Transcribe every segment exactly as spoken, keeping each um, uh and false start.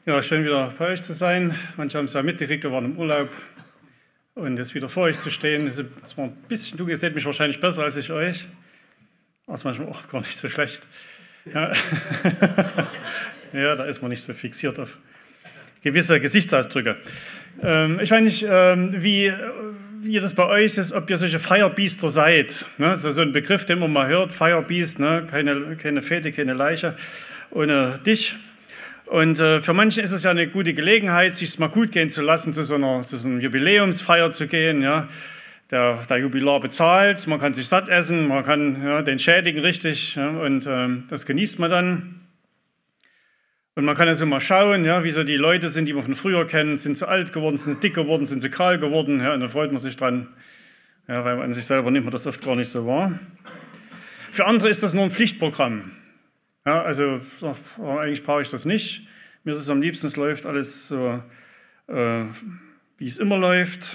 Ja, schön wieder bei euch zu sein. Manche haben es ja mitgekriegt, wir waren im Urlaub. Und jetzt wieder vor euch zu stehen, ist zwar ein bisschen dunkel, ihr seht mich wahrscheinlich besser als ich euch. Aber es ist manchmal auch gar nicht so schlecht. Ja. Ja, da ist man nicht so fixiert auf gewisse Gesichtsausdrücke. Ähm, ich weiß nicht, ähm, wie, wie das bei euch ist, ob ihr solche Firebeaster seid. Ne? So, so ein Begriff, den man mal hört, Firebeast, ne? keine, keine Fete, keine Leiche ohne dich. Und äh, für manche ist es ja eine gute Gelegenheit, sich es mal gut gehen zu lassen, zu so einer, zu so einer Jubiläumsfeier zu gehen. Ja. Der, der Jubilar bezahlt, man kann sich satt essen, man kann ja, den schädigen richtig, ja, und ähm, das genießt man dann. Und man kann also mal schauen, ja, wie so die Leute sind, die man von früher kennt, sind sie alt geworden, sind sie dick geworden, sind sie kahl geworden, ja, und da freut man sich dran, ja, weil an sich selber nimmt man das oft gar nicht so wahr. Für andere ist das nur ein Pflichtprogramm. Ja, also oh, eigentlich brauche ich das nicht. Mir ist es am liebsten, es läuft alles so, äh, wie es immer läuft.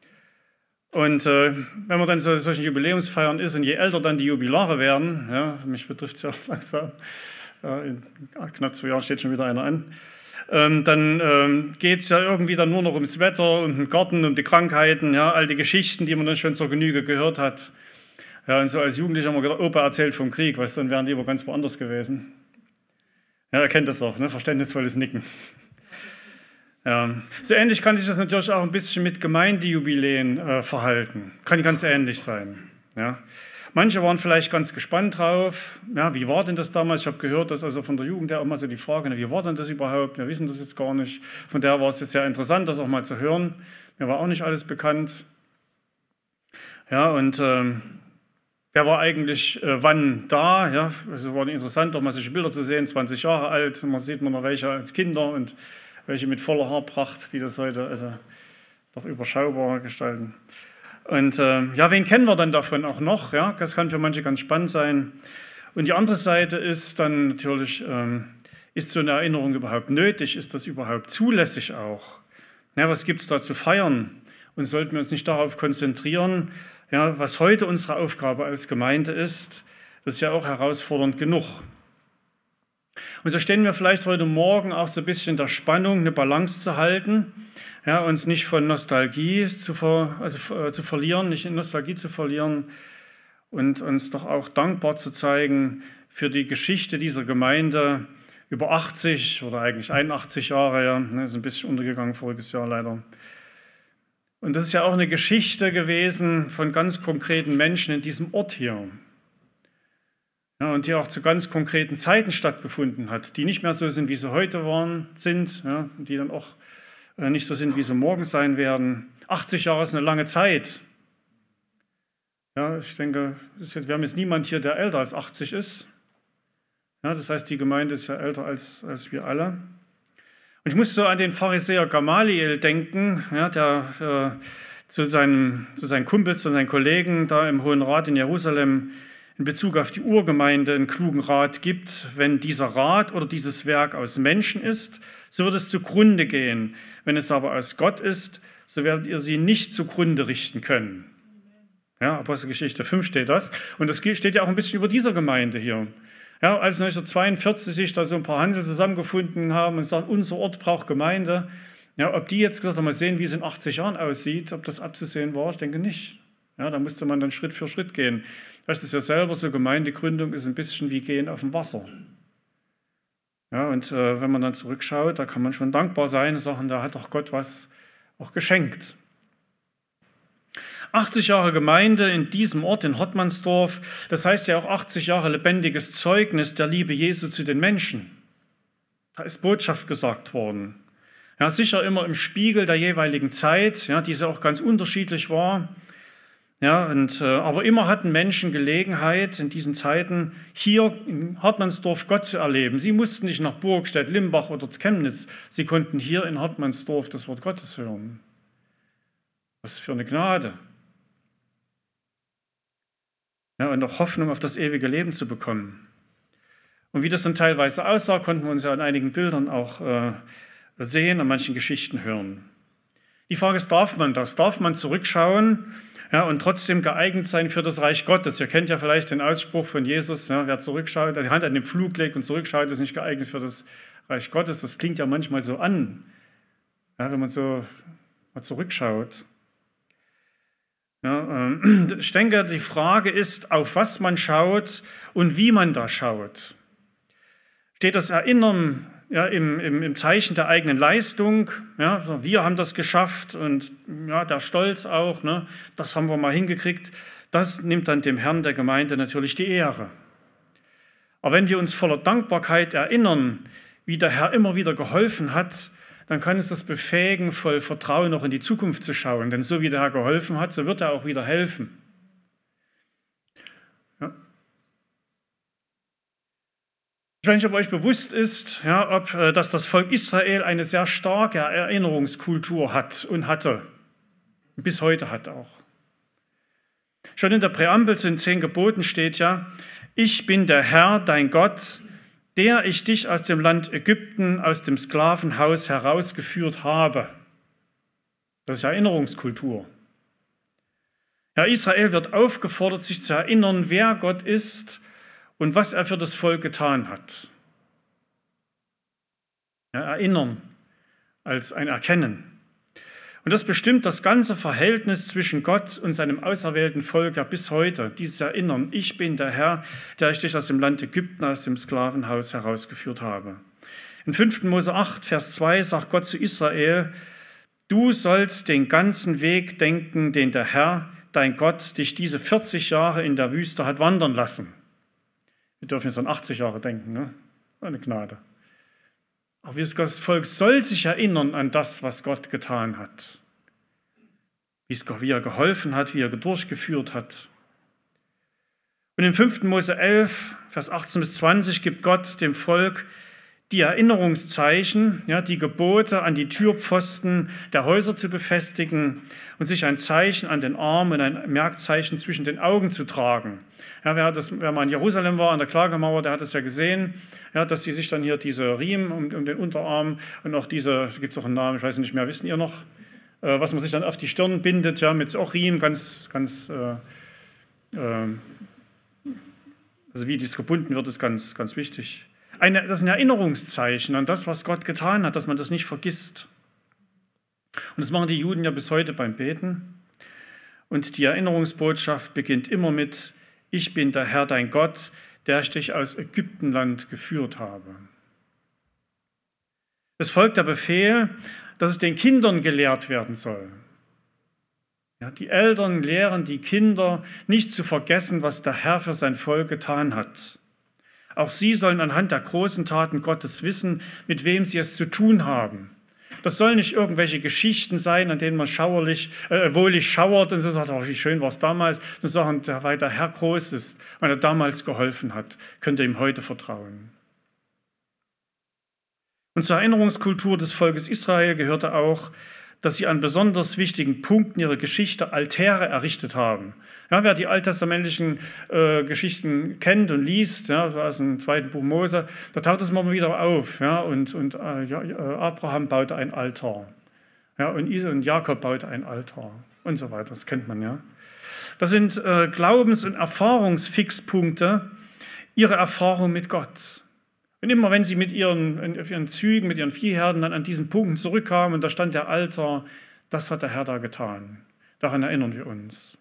Und äh, wenn man dann so solchen Jubiläumsfeiern ist und je älter dann die Jubilare werden, ja, mich betrifft es ja langsam, ja, in knapp zwei Jahren steht schon wieder einer an, ähm, dann ähm, geht es ja irgendwie dann nur noch ums Wetter, um den Garten, um die Krankheiten, ja, all die Geschichten, die man dann schon zur Genüge gehört hat. Ja, und so als Jugendlicher haben wir gedacht, Opa erzählt vom Krieg, weißt du, dann wären die aber ganz woanders gewesen. Ja, er kennt das auch, ne? Verständnisvolles Nicken. Ja. So ähnlich kann sich das natürlich auch ein bisschen mit Gemeindejubiläen äh, verhalten. Kann ganz ähnlich sein. Ja. Manche waren vielleicht ganz gespannt drauf. Ja, wie war denn das damals? Ich habe gehört, dass also von der Jugend her immer so die Frage, wie war denn das überhaupt? Wir wissen das jetzt gar nicht. Von daher war es jetzt sehr interessant, das auch mal zu hören. Mir war auch nicht alles bekannt. Ja, und ähm, wer war eigentlich äh, wann da? Ja, es war interessant, auch mal solche Bilder zu sehen, zwanzig Jahre alt. Man sieht man noch welche als Kinder und welche mit voller Haarpracht, die das heute also doch überschaubar gestalten. Und äh, ja, wen kennen wir dann davon auch noch? Ja, das kann für manche ganz spannend sein. Und die andere Seite ist dann natürlich, ähm, ist so eine Erinnerung überhaupt nötig? Ist das überhaupt zulässig auch? Ja, was gibt es da zu feiern? Und sollten wir uns nicht darauf konzentrieren, ja, was heute unsere Aufgabe als Gemeinde ist? Das ist ja auch herausfordernd genug. Und da stehen wir vielleicht heute Morgen auch so ein bisschen der Spannung, eine Balance zu halten, ja, uns nicht von Nostalgie zu, ver, also, äh, zu verlieren, nicht in Nostalgie zu verlieren und uns doch auch dankbar zu zeigen für die Geschichte dieser Gemeinde über achtzig oder eigentlich einundachtzig Jahre, ja, ne, ist ein bisschen untergegangen voriges Jahr leider. Und das ist ja auch eine Geschichte gewesen von ganz konkreten Menschen in diesem Ort hier. Ja, und die auch zu ganz konkreten Zeiten stattgefunden hat, die nicht mehr so sind, wie sie heute waren, sind, ja, die dann auch äh, nicht so sind, wie sie morgen sein werden. achtzig Jahre ist eine lange Zeit. Ja, ich denke, wir haben jetzt niemand hier, der älter als achtzig ist. Ja, das heißt, die Gemeinde ist ja älter als, als wir alle. Und ich muss so an den Pharisäer Gamaliel denken, ja, der äh, zu, seinem, zu seinen Kumpels und seinen Kollegen da im Hohen Rat in Jerusalem in Bezug auf die Urgemeinde einen klugen Rat gibt. Wenn dieser Rat oder dieses Werk aus Menschen ist, so wird es zugrunde gehen. Wenn es aber aus Gott ist, so werdet ihr sie nicht zugrunde richten können. Ja, Apostelgeschichte fünf steht das. Und das steht ja auch ein bisschen über dieser Gemeinde hier. Ja, als neunzehnhundertzweiundvierzig sich da so ein paar Hansel zusammengefunden haben und sagen, unser Ort braucht Gemeinde. Ja, ob die jetzt gesagt haben, mal sehen, wie es in achtzig Jahren aussieht, ob das abzusehen war, ich denke nicht. Ja, da musste man dann Schritt für Schritt gehen. Das ist ja selber so, Gemeindegründung ist ein bisschen wie Gehen auf dem Wasser. Ja, und äh, wenn man dann zurückschaut, da kann man schon dankbar sein und sagen, da hat doch Gott was auch geschenkt. achtzig Jahre Gemeinde in diesem Ort, in Hottmannsdorf, das heißt ja auch achtzig Jahre lebendiges Zeugnis der Liebe Jesu zu den Menschen. Da ist Botschaft gesagt worden. Ja, sicher immer im Spiegel der jeweiligen Zeit, ja, die auch ganz unterschiedlich war. Ja, und, äh, aber immer hatten Menschen Gelegenheit, in diesen Zeiten hier in Hartmannsdorf Gott zu erleben. Sie mussten nicht nach Burgstedt, Limbach oder Chemnitz. Sie konnten hier in Hartmannsdorf das Wort Gottes hören. Was für eine Gnade. Ja, und auch Hoffnung auf das ewige Leben zu bekommen. Und wie das dann teilweise aussah, konnten wir uns ja an einigen Bildern auch äh, sehen, an manchen Geschichten hören. Die Frage ist, darf man das? Darf man zurückschauen? Ja, und trotzdem geeignet sein für das Reich Gottes. Ihr kennt ja vielleicht den Ausspruch von Jesus, ja, wer zurückschaut, der die Hand an den Pflug legt und zurückschaut, ist nicht geeignet für das Reich Gottes, das klingt ja manchmal so an, ja, wenn man so mal zurückschaut. Ja, äh, ich denke, die Frage ist, auf was man schaut und wie man da schaut. Steht das Erinnern ja, im, im, im Zeichen der eigenen Leistung? Ja, wir haben das geschafft und ja, der Stolz auch, ne, das haben wir mal hingekriegt. Das nimmt dann dem Herrn der Gemeinde natürlich die Ehre. Aber wenn wir uns voller Dankbarkeit erinnern, wie der Herr immer wieder geholfen hat, dann kann es das befähigen, voll Vertrauen noch in die Zukunft zu schauen. Denn so wie der Herr geholfen hat, so wird er auch wieder helfen. Ja. Ich weiß nicht, ob euch bewusst ist, ja, ob, dass das Volk Israel eine sehr starke Erinnerungskultur hat und hatte. Bis heute hat auch. Schon in der Präambel zu den zehn Geboten steht ja, ich bin der Herr, dein Gott, der ich dich aus dem Land Ägypten, aus dem Sklavenhaus herausgeführt habe. Das ist Erinnerungskultur. Ja, Israel wird aufgefordert, sich zu erinnern, wer Gott ist und was er für das Volk getan hat. Ja, erinnern als ein Erkennen. Und das bestimmt das ganze Verhältnis zwischen Gott und seinem auserwählten Volk ja bis heute. Dieses Erinnern, ich bin der Herr, der ich dich aus dem Land Ägypten, aus dem Sklavenhaus herausgeführt habe. In fünften Mose acht, Vers zwei sagt Gott zu Israel, du sollst den ganzen Weg denken, den der Herr, dein Gott, dich diese vierzig Jahre in der Wüste hat wandern lassen. Wir dürfen jetzt an achtzig Jahre denken, ne? Eine Gnade. Aber das Volk soll sich erinnern an das, was Gott getan hat. Wie er geholfen hat, wie er durchgeführt hat. Und im fünften Mose elf, Vers achtzehn bis zwanzig gibt Gott dem Volk die Erinnerungszeichen, ja, die Gebote an die Türpfosten der Häuser zu befestigen und sich ein Zeichen an den Arm und ein Merkzeichen zwischen den Augen zu tragen. Ja, wer, das, wer mal in Jerusalem war, an der Klagemauer, der hat es ja gesehen, ja, dass sie sich dann hier diese Riemen um, um den Unterarm und auch diese, da gibt es auch einen Namen, ich weiß nicht mehr, wissen ihr noch, äh, was man sich dann auf die Stirn bindet, ja, mit auch Riemen, ganz, ganz, äh, äh, also wie dies gebunden wird, ist ganz, ganz wichtig. Eine, das ist ein Erinnerungszeichen an das, was Gott getan hat, dass man das nicht vergisst. Und das machen die Juden ja bis heute beim Beten. Und die Erinnerungsbotschaft beginnt immer mit, ich bin der Herr, dein Gott, der ich dich aus Ägyptenland geführt habe. Es folgt der Befehl, dass es den Kindern gelehrt werden soll. Ja, die Eltern lehren die Kinder, nicht zu vergessen, was der Herr für sein Volk getan hat. Auch sie sollen anhand der großen Taten Gottes wissen, mit wem sie es zu tun haben. Das sollen nicht irgendwelche Geschichten sein, an denen man schauerlich, äh, wohlig schauert und so sagt, oh, wie schön war es damals. Und sagen, weil der Herr groß ist, weil er damals geholfen hat, könnt ihr ihm heute vertrauen. Und zur Erinnerungskultur des Volkes Israel gehörte auch, dass sie an besonders wichtigen Punkten ihrer Geschichte Altäre errichtet haben. Ja, wer die alttestamentlichen äh, Geschichten kennt und liest, ja, aus dem zweiten Buch Mose, da taucht das immer wieder auf. Ja, und und äh, ja, Abraham baute ein Altar. Ja, und, und Jakob baute ein Altar und so weiter. Das kennt man ja. Das sind äh, Glaubens- und Erfahrungsfixpunkte, ihre Erfahrung mit Gott. Und immer wenn sie mit ihren, auf ihren Zügen, mit ihren Viehherden dann an diesen Punkten zurückkamen und da stand der Altar, das hat der Herr da getan. Daran erinnern wir uns.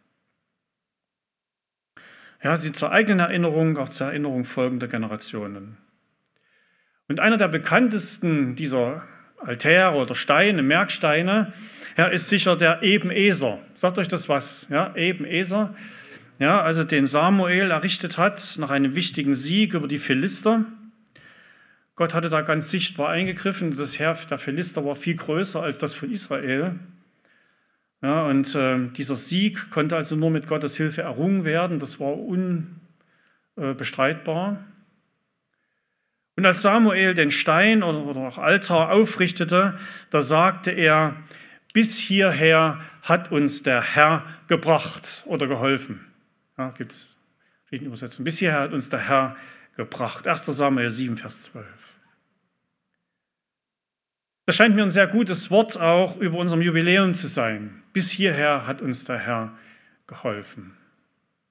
Ja, sie zur eigenen Erinnerung, auch zur Erinnerung folgender Generationen. Und einer der bekanntesten dieser Altäre oder Steine, Merksteine, ja, ist sicher der Ebenezer. Sagt euch das was? Ja, Ebenezer, ja, also den Samuel errichtet hat nach einem wichtigen Sieg über die Philister. Gott hatte da ganz sichtbar eingegriffen. Das Heer der Philister war viel größer als das von Israel. Ja, und äh, dieser Sieg konnte also nur mit Gottes Hilfe errungen werden. Das war unbestreitbar. Äh, und als Samuel den Stein oder, oder auch Altar aufrichtete, da sagte er, bis hierher hat uns der Herr gebracht oder geholfen. Ja, gibt es verschiedene Übersetzungen. Bis hierher hat uns der Herr gebracht. erster Samuel sieben, Vers zwölf. Das scheint mir ein sehr gutes Wort auch über unserem Jubiläum zu sein. Bis hierher hat uns der Herr geholfen.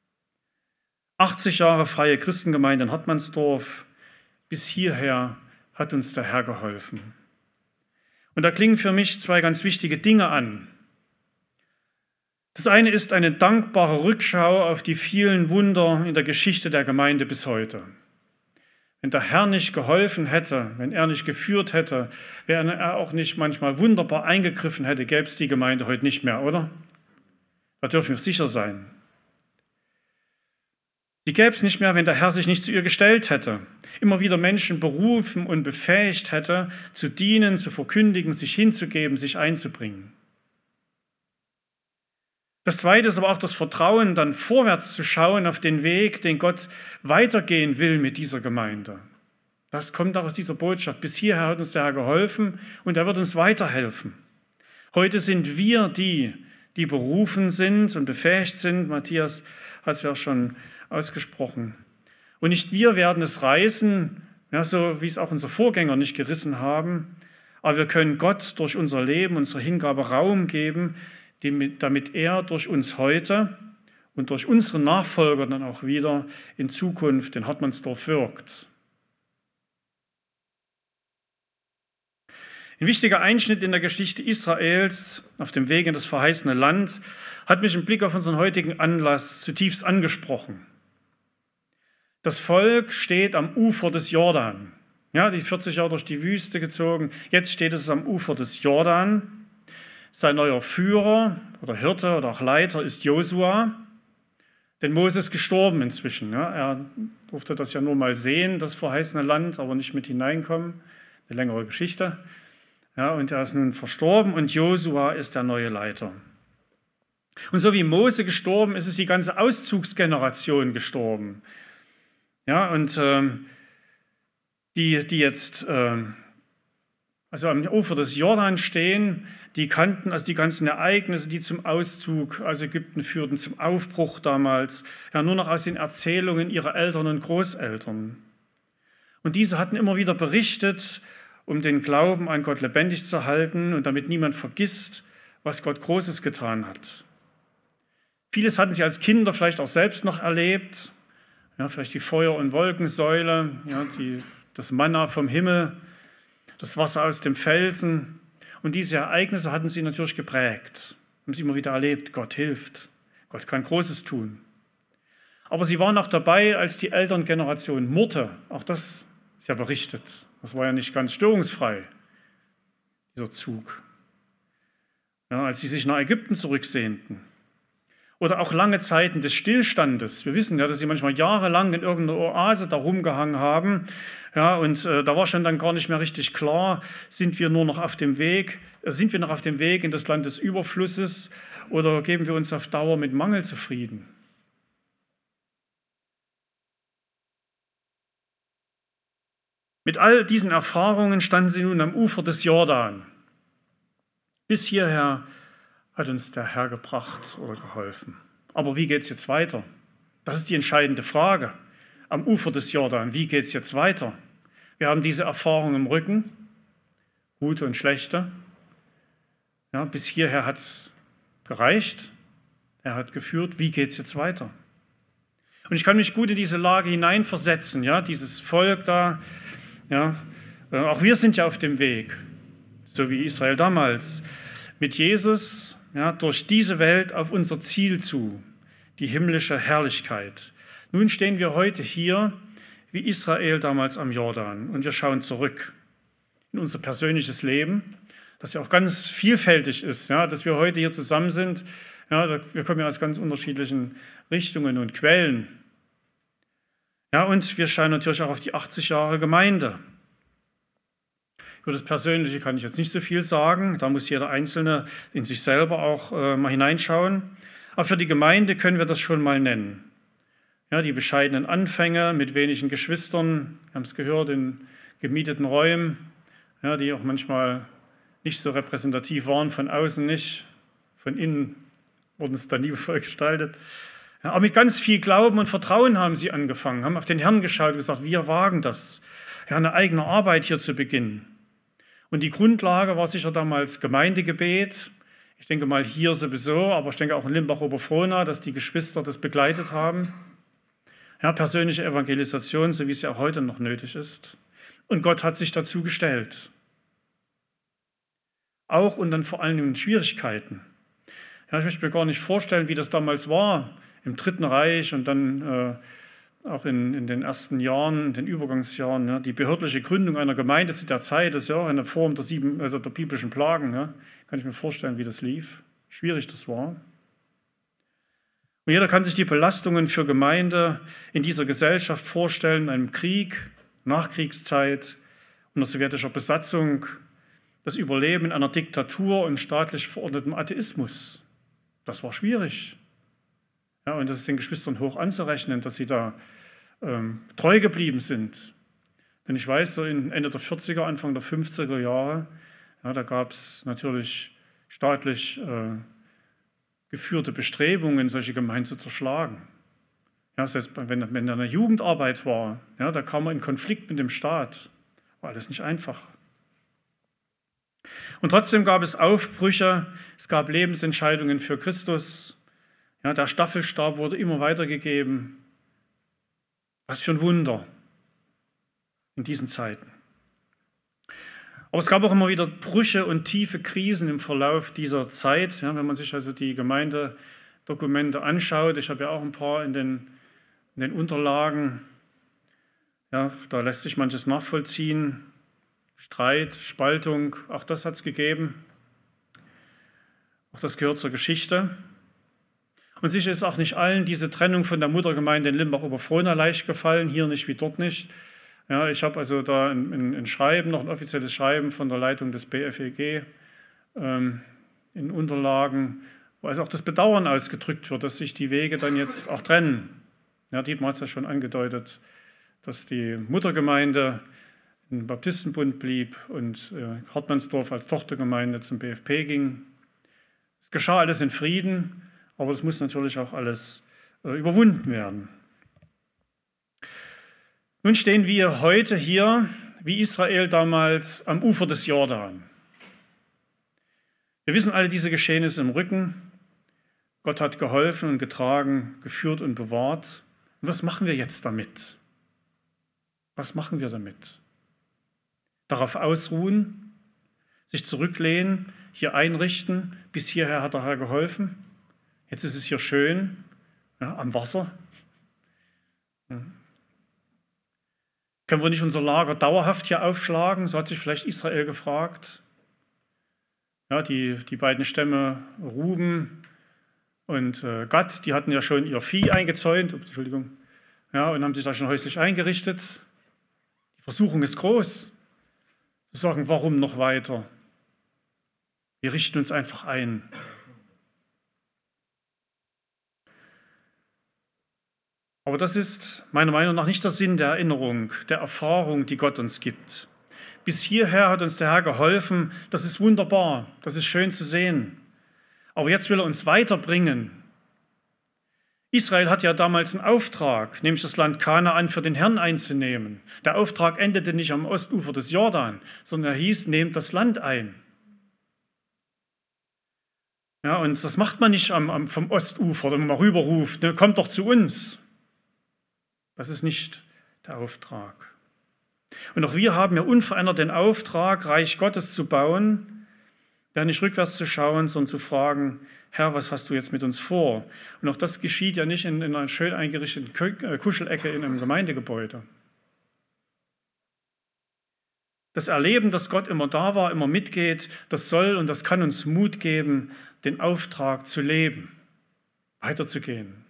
achtzig Jahre freie Christengemeinde in Hartmannsdorf. Bis hierher hat uns der Herr geholfen. Und da klingen für mich zwei ganz wichtige Dinge an. Das eine ist eine dankbare Rückschau auf die vielen Wunder in der Geschichte der Gemeinde bis heute. Wenn der Herr nicht geholfen hätte, wenn er nicht geführt hätte, wenn er auch nicht manchmal wunderbar eingegriffen hätte, gäbe es die Gemeinde heute nicht mehr, oder? Da dürfen wir sicher sein. Sie gäbe es nicht mehr, wenn der Herr sich nicht zu ihr gestellt hätte, immer wieder Menschen berufen und befähigt hätte, zu dienen, zu verkündigen, sich hinzugeben, sich einzubringen. Das Zweite ist aber auch das Vertrauen, dann vorwärts zu schauen auf den Weg, den Gott weitergehen will mit dieser Gemeinde. Das kommt auch aus dieser Botschaft. Bis hierher hat uns der Herr geholfen und er wird uns weiterhelfen. Heute sind wir die, die berufen sind und befähigt sind. Matthias hat es ja schon ausgesprochen. Und nicht wir werden es reißen, ja, so wie es auch unsere Vorgänger nicht gerissen haben, aber wir können Gott durch unser Leben, unsere Hingabe Raum geben, damit er durch uns heute und durch unsere Nachfolger dann auch wieder in Zukunft in Hartmannsdorf wirkt. Ein wichtiger Einschnitt in der Geschichte Israels auf dem Weg in das verheißene Land hat mich im Blick auf unseren heutigen Anlass zutiefst angesprochen. Das Volk steht am Ufer des Jordan. Ja, die vierzig Jahre durch die Wüste gezogen. Jetzt steht es am Ufer des Jordan. Sein neuer Führer oder Hirte oder auch Leiter ist Josua, denn Mose ist gestorben inzwischen. Ja. Er durfte das ja nur mal sehen, das verheißene Land, aber nicht mit hineinkommen. Eine längere Geschichte. Ja, und er ist nun verstorben und Josua ist der neue Leiter. Und so wie Mose gestorben ist, ist die ganze Auszugsgeneration gestorben. Ja, und ähm, die, die jetzt ähm, also am Ufer des Jordan stehen, die kannten also die ganzen Ereignisse, die zum Auszug aus Ägypten führten, zum Aufbruch damals, ja nur noch aus den Erzählungen ihrer Eltern und Großeltern. Und diese hatten immer wieder berichtet, um den Glauben an Gott lebendig zu halten und damit niemand vergisst, was Gott Großes getan hat. Vieles hatten sie als Kinder vielleicht auch selbst noch erlebt, ja, vielleicht die Feuer- und Wolkensäule, ja, die, das Manna vom Himmel, das Wasser aus dem Felsen. Und diese Ereignisse hatten sie natürlich geprägt. Haben sie immer wieder erlebt, Gott hilft, Gott kann Großes tun. Aber sie waren auch dabei, als die Elterngeneration murrte. Auch das ist ja berichtet. Das war ja nicht ganz störungsfrei, dieser Zug. Ja, als sie sich nach Ägypten zurücksehnten. Oder auch lange Zeiten des Stillstandes. Wir wissen ja, dass sie manchmal jahrelang in irgendeiner Oase da rumgehangen haben. Ja, und äh, da war schon dann gar nicht mehr richtig klar, sind wir nur noch auf dem Weg, äh, sind wir noch auf dem Weg in das Land des Überflusses oder geben wir uns auf Dauer mit Mangel zufrieden? Mit all diesen Erfahrungen standen sie nun am Ufer des Jordan. Bis hierher hat uns der Herr gebracht oder geholfen. Aber wie geht es jetzt weiter? Das ist die entscheidende Frage. Am Ufer des Jordan, wie geht es jetzt weiter? Wir haben diese Erfahrung im Rücken, gute und schlechte. Ja, bis hierher hat es gereicht. Er hat geführt. Wie geht es jetzt weiter? Und ich kann mich gut in diese Lage hineinversetzen. Ja, dieses Volk da, ja, auch wir sind ja auf dem Weg, so wie Israel damals, mit Jesus, ja, durch diese Welt auf unser Ziel zu, die himmlische Herrlichkeit. Nun stehen wir heute hier, wie Israel damals am Jordan, und wir schauen zurück in unser persönliches Leben, das ja auch ganz vielfältig ist, ja, dass wir heute hier zusammen sind. Ja, wir kommen ja aus ganz unterschiedlichen Richtungen und Quellen. Ja, und wir schauen natürlich auch auf die achtzig Jahre Gemeinde. Über das Persönliche kann ich jetzt nicht so viel sagen. Da muss jeder Einzelne in sich selber auch äh, mal hineinschauen. Aber für die Gemeinde können wir das schon mal nennen. Ja, die bescheidenen Anfänge mit wenigen Geschwistern, wir haben es gehört, in gemieteten Räumen, ja, die auch manchmal nicht so repräsentativ waren, von außen nicht, von innen wurden es dann liebevoll gestaltet. Ja, aber mit ganz viel Glauben und Vertrauen haben sie angefangen, haben auf den Herrn geschaut und gesagt, wir wagen das, ja, eine eigene Arbeit hier zu beginnen. Und die Grundlage war sicher damals Gemeindegebet. Ich denke mal hier sowieso, aber ich denke auch in Limbach-Oberfrohna, dass die Geschwister das begleitet haben. Ja, persönliche Evangelisation, so wie es ja auch heute noch nötig ist. Und Gott hat sich dazu gestellt. Auch und dann vor allem in Schwierigkeiten. Ja, ich möchte mir gar nicht vorstellen, wie das damals war im Dritten Reich und dann äh, auch in, in den ersten Jahren, in den Übergangsjahren. Ja, die behördliche Gründung einer Gemeinde zu der Zeit ist ja auch eine Form der, sieben, also der biblischen Plagen. Ja. Kann ich mir vorstellen, wie das lief, wie schwierig das war. Und jeder kann sich die Belastungen für Gemeinde in dieser Gesellschaft vorstellen, in einem Krieg, Nachkriegszeit, unter sowjetischer Besatzung, das Überleben in einer Diktatur und staatlich verordnetem Atheismus. Das war schwierig. Ja, und das ist den Geschwistern hoch anzurechnen, dass sie da ähm, treu geblieben sind. Denn ich weiß, so in Ende der vierziger, Anfang der fünfziger Jahre, ja, da gab es natürlich staatlich äh, geführte Bestrebungen, solche Gemeinden zu zerschlagen. Ja, das heißt, wenn, wenn da eine Jugendarbeit war, ja, da kam man in Konflikt mit dem Staat. War alles nicht einfach. Und trotzdem gab es Aufbrüche, es gab Lebensentscheidungen für Christus. Ja, der Staffelstab wurde immer weitergegeben. Was für ein Wunder in diesen Zeiten. Aber es gab auch immer wieder Brüche und tiefe Krisen im Verlauf dieser Zeit. Ja, wenn man sich also die Gemeindedokumente anschaut, ich habe ja auch ein paar in den, in den Unterlagen, ja, da lässt sich manches nachvollziehen. Streit, Spaltung, auch das hat es gegeben. Auch das gehört zur Geschichte. Und sicher ist auch nicht allen diese Trennung von der Muttergemeinde in Limbach-Oberfrohna leicht gefallen, hier nicht wie dort nicht. Ja, ich habe also da ein, ein Schreiben, noch ein offizielles Schreiben von der Leitung des B F E G ähm, in Unterlagen, wo also auch das Bedauern ausgedrückt wird, dass sich die Wege dann jetzt auch trennen. Ja, Dietmar hat es ja schon angedeutet, dass die Muttergemeinde im Baptistenbund blieb und äh, Hartmannsdorf als Tochtergemeinde zum B F P ging. Es geschah alles in Frieden, aber es muss natürlich auch alles äh, überwunden werden. Nun stehen wir heute hier, wie Israel damals, am Ufer des Jordan. Wir wissen alle diese Geschehnisse im Rücken. Gott hat geholfen und getragen, geführt und bewahrt. Und was machen wir jetzt damit? Was machen wir damit? Darauf ausruhen, sich zurücklehnen, hier einrichten, bis hierher hat der Herr geholfen. Jetzt ist es hier schön, ja, am Wasser. Ja. Können wir nicht unser Lager dauerhaft hier aufschlagen? So hat sich vielleicht Israel gefragt. Ja, die, die beiden Stämme Ruben und äh, Gad, die hatten ja schon ihr Vieh eingezäunt, Entschuldigung, ja, und haben sich da schon häuslich eingerichtet. Die Versuchung ist groß. Zu sagen, warum noch weiter? Wir richten uns einfach ein. Aber das ist meiner Meinung nach nicht der Sinn der Erinnerung, der Erfahrung, die Gott uns gibt. Bis hierher hat uns der Herr geholfen. Das ist wunderbar, das ist schön zu sehen. Aber jetzt will er uns weiterbringen. Israel hat ja damals einen Auftrag, nämlich das Land Kanaan für den Herrn einzunehmen. Der Auftrag endete nicht am Ostufer des Jordan, sondern er hieß, nehmt das Land ein. Ja, und das macht man nicht am, am, vom Ostufer, wenn man mal rüberruft, ne, kommt doch zu uns. Das ist nicht der Auftrag. Und auch wir haben ja unverändert den Auftrag, Reich Gottes zu bauen, ja nicht rückwärts zu schauen, sondern zu fragen, Herr, was hast du jetzt mit uns vor? Und auch das geschieht ja nicht in, in einer schön eingerichteten Kuschelecke in einem Gemeindegebäude. Das Erleben, dass Gott immer da war, immer mitgeht, das soll und das kann uns Mut geben, den Auftrag zu leben, weiterzugehen.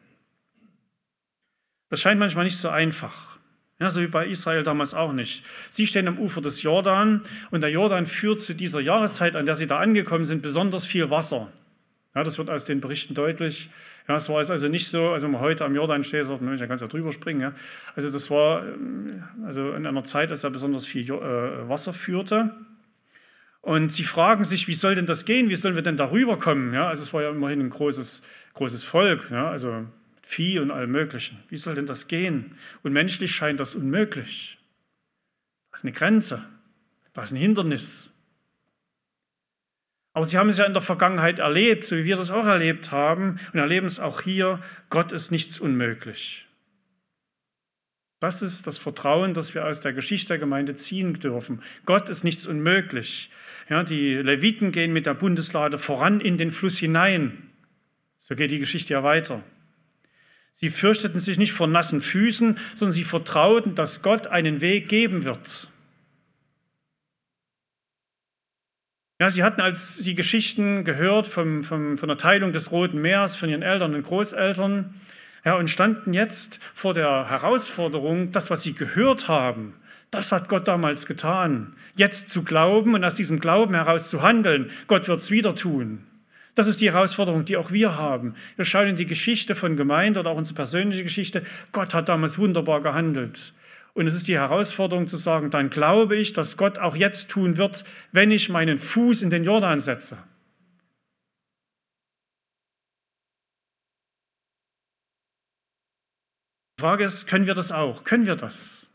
Das scheint manchmal nicht so einfach, ja, so wie bei Israel damals auch nicht. Sie stehen am Ufer des Jordan und der Jordan führt zu dieser Jahreszeit, an der sie da angekommen sind, besonders viel Wasser. Ja, das wird aus den Berichten deutlich. Ja, es war also nicht so, also wenn man heute am Jordan steht, sagt man, ich kann ja drüber springen. Ja. Also das war also in einer Zeit, als er besonders viel äh, Wasser führte. Und sie fragen sich, wie soll denn das gehen? Wie sollen wir denn darüber kommen? Ja, also es war ja immerhin ein großes, großes Volk, ja, also Vieh und allem Möglichen. Wie soll denn das gehen? Und menschlich scheint das unmöglich. Da ist eine Grenze, da ist ein Hindernis. Aber sie haben es ja in der Vergangenheit erlebt, so wie wir das auch erlebt haben und erleben es auch hier. Gott ist nichts unmöglich. Das ist das Vertrauen, das wir aus der Geschichte der Gemeinde ziehen dürfen. Gott ist nichts unmöglich. Ja, die Leviten gehen mit der Bundeslade voran in den Fluss hinein. So geht die Geschichte ja weiter. Sie fürchteten sich nicht vor nassen Füßen, sondern sie vertrauten, dass Gott einen Weg geben wird. Ja, sie hatten als die Geschichten gehört vom, vom, von der Teilung des Roten Meeres, von ihren Eltern und Großeltern, ja, und standen jetzt vor der Herausforderung, das, was sie gehört haben, das hat Gott damals getan. Jetzt zu glauben und aus diesem Glauben heraus zu handeln, Gott wird es wieder tun. Das ist die Herausforderung, die auch wir haben. Wir schauen in die Geschichte von Gemeinde oder auch unsere persönliche Geschichte. Gott hat damals wunderbar gehandelt. Und es ist die Herausforderung zu sagen, dann glaube ich, dass Gott auch jetzt tun wird, wenn ich meinen Fuß in den Jordan setze. Die Frage ist, können wir das auch? Können wir das?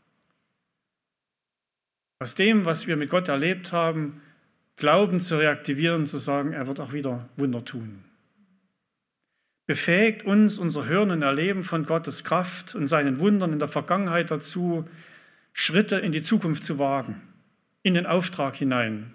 Aus dem, was wir mit Gott erlebt haben, Glauben zu reaktivieren, zu sagen, er wird auch wieder Wunder tun. Befähigt uns unser Hören und Erleben von Gottes Kraft und seinen Wundern in der Vergangenheit dazu, Schritte in die Zukunft zu wagen, in den Auftrag hinein.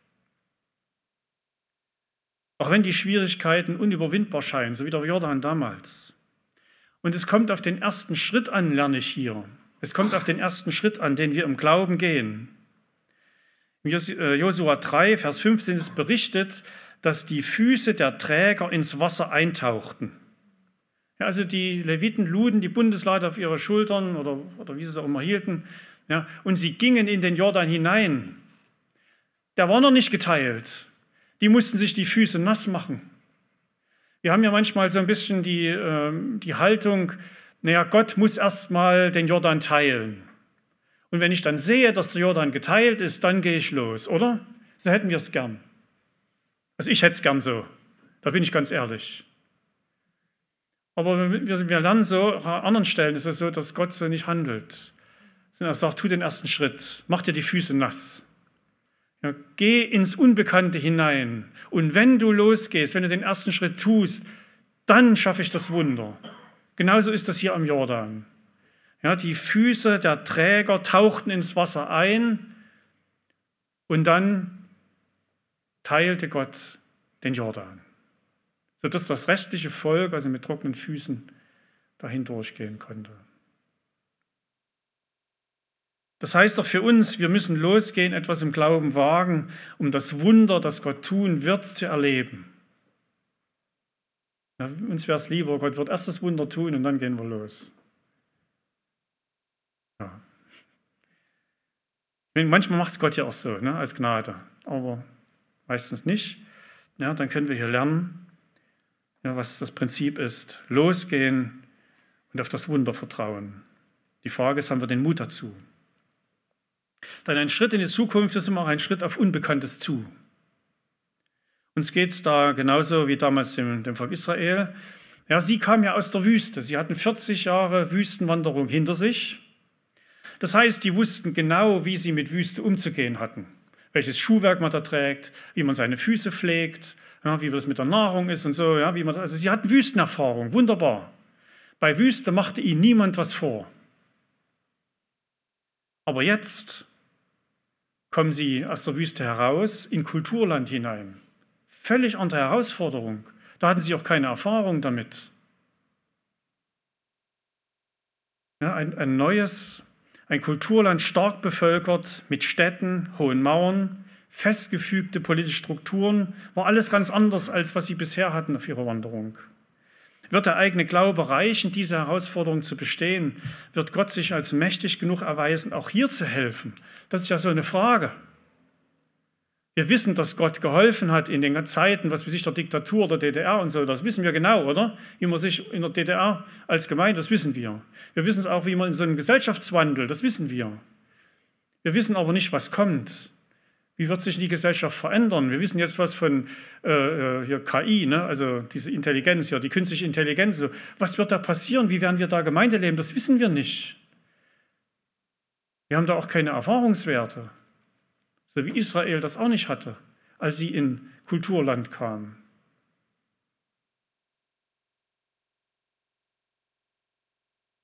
Auch wenn die Schwierigkeiten unüberwindbar scheinen, so wie der Jordan damals. Und es kommt auf den ersten Schritt an, lerne ich hier. Es kommt auf den ersten Schritt an, den wir im Glauben gehen. In Josua drei, Vers fünfzehn ist berichtet, dass die Füße der Träger ins Wasser eintauchten. Ja, also die Leviten luden die Bundeslade auf ihre Schultern oder, oder wie sie es auch immer hielten, ja, und sie gingen in den Jordan hinein. Der war noch nicht geteilt. Die mussten sich die Füße nass machen. Wir haben ja manchmal so ein bisschen die, äh, die Haltung, naja, Gott muss erst mal den Jordan teilen. Und wenn ich dann sehe, dass der Jordan geteilt ist, dann gehe ich los, oder? So hätten wir es gern. Also ich hätte es gern so, da bin ich ganz ehrlich. Aber wir, wir lernen so, an anderen Stellen ist es so, dass Gott so nicht handelt. Er sagt, tu den ersten Schritt, mach dir die Füße nass. Ja, geh ins Unbekannte hinein. Und wenn du losgehst, wenn du den ersten Schritt tust, dann schaffe ich das Wunder. Genauso ist das hier am Jordan. Ja, die Füße der Träger tauchten ins Wasser ein und dann teilte Gott den Jordan, sodass das restliche Volk, also mit trockenen Füßen, dahin durchgehen konnte. Das heißt doch für uns, wir müssen losgehen, etwas im Glauben wagen, um das Wunder, das Gott tun wird, zu erleben. Ja, uns wäre es lieber, Gott wird erst das Wunder tun und dann gehen wir los. Ja. Manchmal macht es Gott ja auch so, ne, als Gnade, aber meistens nicht. Ja, dann können wir hier lernen, ja, was das Prinzip ist. Losgehen und auf das Wunder vertrauen. Die Frage ist, haben wir den Mut dazu? Dann ein Schritt in die Zukunft ist immer auch ein Schritt auf Unbekanntes zu. Uns geht es da genauso wie damals dem, dem Volk Israel. Ja, sie kamen ja aus der Wüste. Sie hatten vierzig Jahre Wüstenwanderung hinter sich. Das heißt, die wussten genau, wie sie mit Wüste umzugehen hatten. Welches Schuhwerk man da trägt, wie man seine Füße pflegt, ja, wie das mit der Nahrung ist und so. Ja, wie man, also sie hatten Wüstenerfahrung, wunderbar. Bei Wüste machte ihnen niemand was vor. Aber jetzt kommen sie aus der Wüste heraus in Kulturland hinein. Völlig andere Herausforderung. Da hatten sie auch keine Erfahrung damit. Ja, ein, ein neues, ein Kulturland stark bevölkert, mit Städten, hohen Mauern, festgefügte politische Strukturen, war alles ganz anders, als was sie bisher hatten auf ihrer Wanderung. Wird der eigene Glaube reichen, diese Herausforderung zu bestehen? Wird Gott sich als mächtig genug erweisen, auch hier zu helfen? Das ist ja so eine Frage. Wir wissen, dass Gott geholfen hat in den Zeiten, was weiß ich, der Diktatur der D D R und so, das wissen wir genau, oder? Wie man sich in der D D R als Gemeinde, das wissen wir. Wir wissen es auch, wie man in so einem Gesellschaftswandel, das wissen wir. Wir wissen aber nicht, was kommt. Wie wird sich die Gesellschaft verändern? Wir wissen jetzt was von äh, hier K I, ne? Also diese Intelligenz, ja, die künstliche Intelligenz. So. Was wird da passieren? Wie werden wir da Gemeinde leben? Das wissen wir nicht. Wir haben da auch keine Erfahrungswerte, so wie Israel das auch nicht hatte, als sie in Kulturland kamen.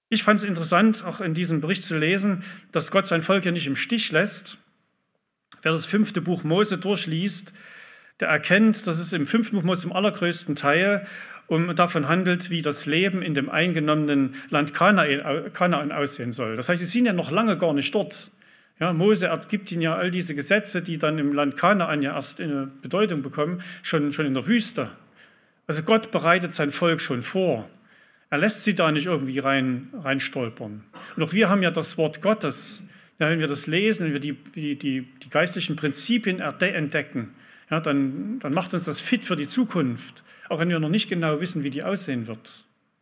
Ich fand es interessant, auch in diesem Bericht zu lesen, dass Gott sein Volk ja nicht im Stich lässt. Wer das fünfte Buch Mose durchliest, der erkennt, dass es im fünften Buch Mose im allergrößten Teil um davon handelt, wie das Leben in dem eingenommenen Land Kanaan, Kanaan aussehen soll. Das heißt, sie sind ja noch lange gar nicht dort. Ja, Mose gibt ihnen ja all diese Gesetze, die dann im Land Kanaan ja erst eine Bedeutung bekommen, schon, schon in der Wüste. Also Gott bereitet sein Volk schon vor. Er lässt sie da nicht irgendwie rein, rein stolpern. Und auch wir haben ja das Wort Gottes. Ja, wenn wir das lesen, wenn wir die, die, die, die geistlichen Prinzipien entdecken, ja, dann, dann macht uns das fit für die Zukunft, auch wenn wir noch nicht genau wissen, wie die aussehen wird.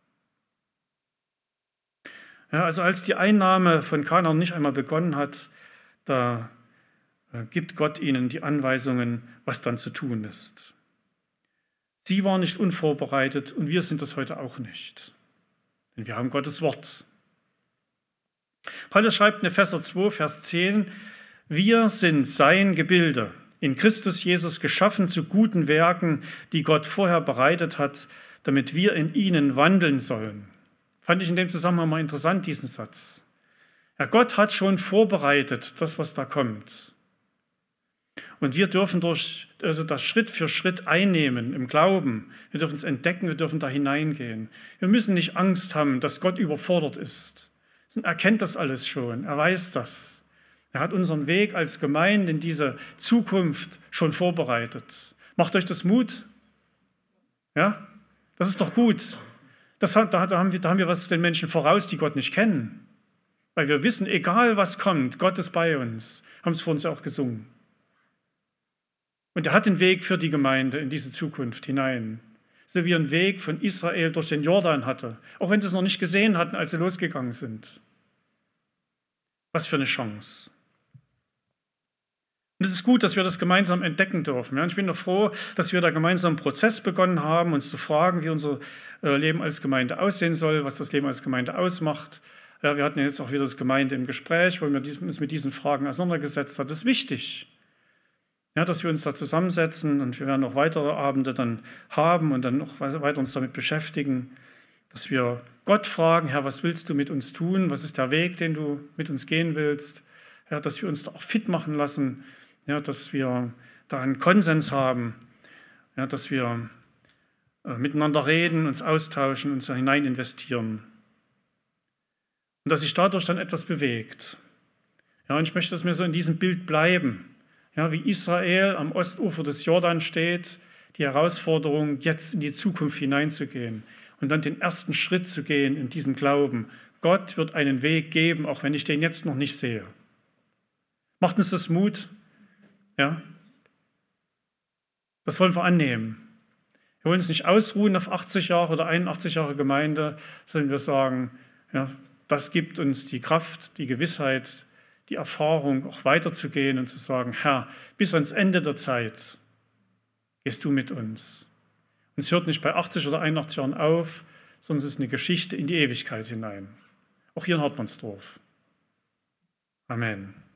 Ja, also als die Einnahme von Kanaan nicht einmal begonnen hat, da gibt Gott ihnen die Anweisungen, was dann zu tun ist. Sie waren nicht unvorbereitet und wir sind das heute auch nicht. Denn wir haben Gottes Wort. Paulus schreibt in Epheser zwei, Vers zehn, wir sind sein Gebilde, in Christus Jesus geschaffen zu guten Werken, die Gott vorher bereitet hat, damit wir in ihnen wandeln sollen. Fand ich in dem Zusammenhang mal interessant, diesen Satz. Ja, Gott hat schon vorbereitet, das, was da kommt. Und wir dürfen durch, also das Schritt für Schritt einnehmen im Glauben. Wir dürfen es entdecken, wir dürfen da hineingehen. Wir müssen nicht Angst haben, dass Gott überfordert ist. Er erkennt das alles schon, er weiß das. Er hat unseren Weg als Gemeinde in diese Zukunft schon vorbereitet. Macht euch das Mut? Ja, das ist doch gut. Das, da, da, haben wir, da haben wir was den Menschen voraus, die Gott nicht kennen. Weil wir wissen, egal was kommt, Gott ist bei uns. Haben es vor uns auch gesungen. Und er hat den Weg für die Gemeinde in diese Zukunft hinein. So wie er einen Weg von Israel durch den Jordan hatte. Auch wenn sie es noch nicht gesehen hatten, als sie losgegangen sind. Was für eine Chance. Und es ist gut, dass wir das gemeinsam entdecken dürfen. Ja, und ich bin doch froh, dass wir da gemeinsam einen Prozess begonnen haben, uns zu fragen, wie unser Leben als Gemeinde aussehen soll, was das Leben als Gemeinde ausmacht. Ja, wir hatten jetzt auch wieder das Gemeinde im Gespräch, wo wir uns mit diesen Fragen auseinandergesetzt haben. Das ist wichtig, ja, dass wir uns da zusammensetzen und wir werden auch weitere Abende dann haben und dann noch weiter uns damit beschäftigen, dass wir Gott fragen, Herr, was willst du mit uns tun? Was ist der Weg, den du mit uns gehen willst? Ja, dass wir uns da auch fit machen lassen, ja, dass wir da einen Konsens haben, ja, dass wir äh, miteinander reden, uns austauschen, uns da hinein investieren. Und dass sich dadurch dann etwas bewegt. Ja, und ich möchte, dass wir so in diesem Bild bleiben. Ja, wie Israel am Ostufer des Jordan steht, die Herausforderung, jetzt in die Zukunft hineinzugehen und dann den ersten Schritt zu gehen in diesem Glauben. Gott wird einen Weg geben, auch wenn ich den jetzt noch nicht sehe. Macht uns das Mut? Ja? Das wollen wir annehmen. Wir wollen uns nicht ausruhen auf achtzig Jahre oder einundachtzig Jahre Gemeinde, sondern wir sagen, ja, das gibt uns die Kraft, die Gewissheit, die Erfahrung, auch weiterzugehen und zu sagen, Herr, bis ans Ende der Zeit gehst du mit uns. Und es hört nicht bei achtzig oder einundachtzig Jahren auf, sondern es ist eine Geschichte in die Ewigkeit hinein. Auch hier in Hartmannsdorf. Amen.